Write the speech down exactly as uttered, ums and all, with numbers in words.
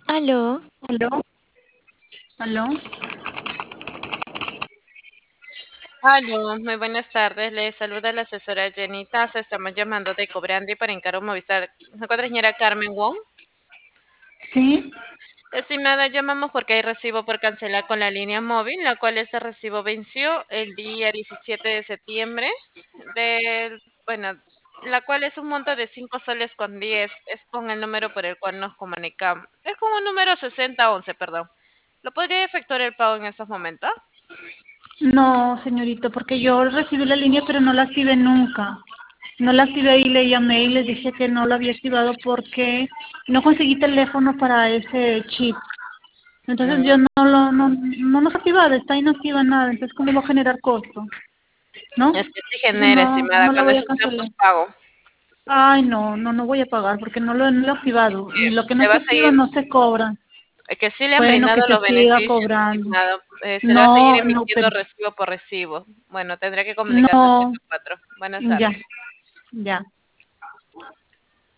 Aló, Aló, aló. Aló, muy buenas tardes. Le saluda la asesora Jenny Taza. Estamos llamando de Cobrandi para Encaro Movistar. ¿Se encuentra señora Carmen Wong? Sí, Estimada, llamamos porque hay recibo por cancelar con la línea móvil, la cual este recibo venció el día diecisiete de septiembre, del, bueno, la cual es un monto de cinco soles con diez. Es con el número por el cual nos comunicamos. Es con un número sesenta once, perdón. ¿Lo podría efectuar el pago en estos momentos? no, señorito, porque yo recibí la línea, pero no la activé nunca. No la activé y le llamé y le dije que no la había activado porque no conseguí teléfono para ese chip. Entonces yo Mm, no lo, no, no nos activado, está inactiva nada, entonces ¿cómo va a generar costo? ¿No? Es que sí Entonces genera, no, estimada, no la cuando voy es a un cancelar. pago. Ay, no, no, no voy a pagar porque no lo, no lo he activado. Y lo que no Se va se a activa seguir, no se cobra. eh, que sí le han Bueno, que brindado se los siga beneficios, cobrando. estimado. Eh, se le va a seguir No, no, emitiendo pero recibo por recibo. Bueno, tendrá que comunicarse a no, ochenta y cuatro. Buenas ya, tardes. ya.